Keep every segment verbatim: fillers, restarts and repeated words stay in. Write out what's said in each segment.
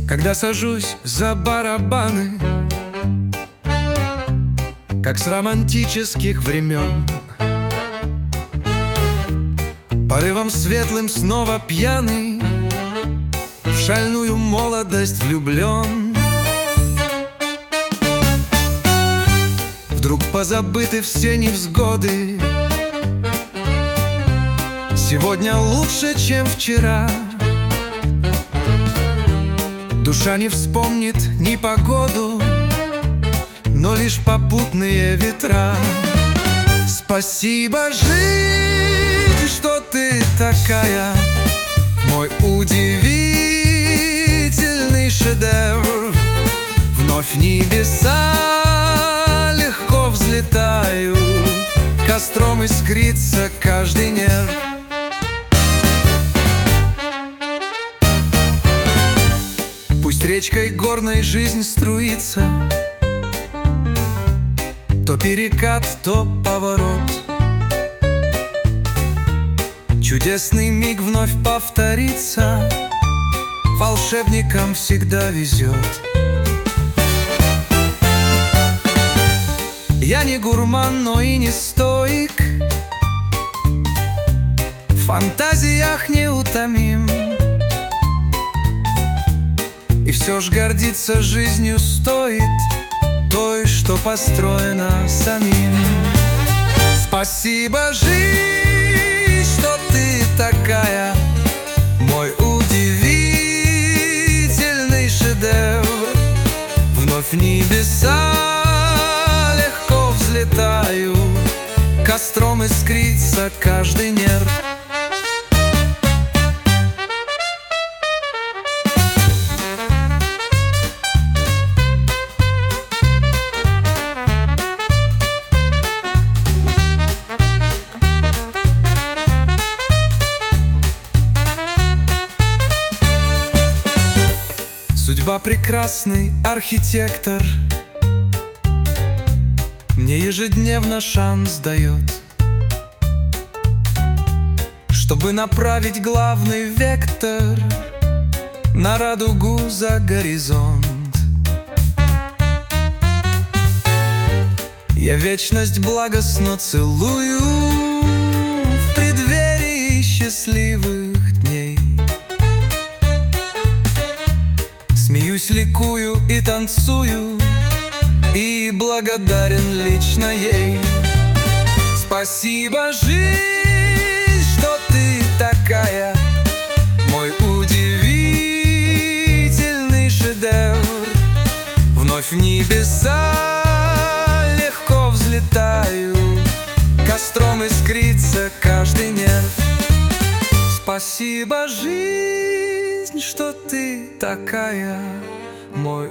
Когда сажусь за барабаны, как с романтических времен, порывом светлым снова пьяный, в шальную молодость влюблен. Вдруг позабыты все невзгоды, сегодня лучше, чем вчера. Душа не вспомнит ни погоду, но лишь попутные ветра. Спасибо, жизнь, что ты такая, мой удивительный шедевр. Вновь небеса легко взлетаю, костром искрится каждый нерв. Пусть речкой горной жизнь струится, то перекат, то поворот. Чудесный миг вновь повторится, волшебникам всегда везет. Я не гурман, но и не стоик, в фантазиях неутомим. И все ж гордиться жизнью стоит, той, что построена самим. Спасибо, жизнь, что ты такая, мой удивительный шедевр. Вновь в небеса легко взлетаю, костром искрится каждый нерв. Судьба прекрасный архитектор мне ежедневно шанс дает, чтобы направить главный вектор на радугу за горизонт. Я вечность благостно целую в преддверии счастливых дней. Смеюсь, ликую и танцую, и благодарен лично ей. Спасибо, жизнь, что ты такая, мой удивительный шедевр. Вновь в небеса легко взлетаю, костром искрится каждый нерв. Спасибо, жизнь, что ты такая, мой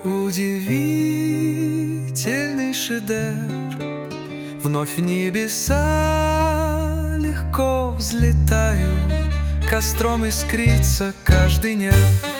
удивительный шедевр. Вновь в небеса легко взлетаю, костром искрится каждый нерв.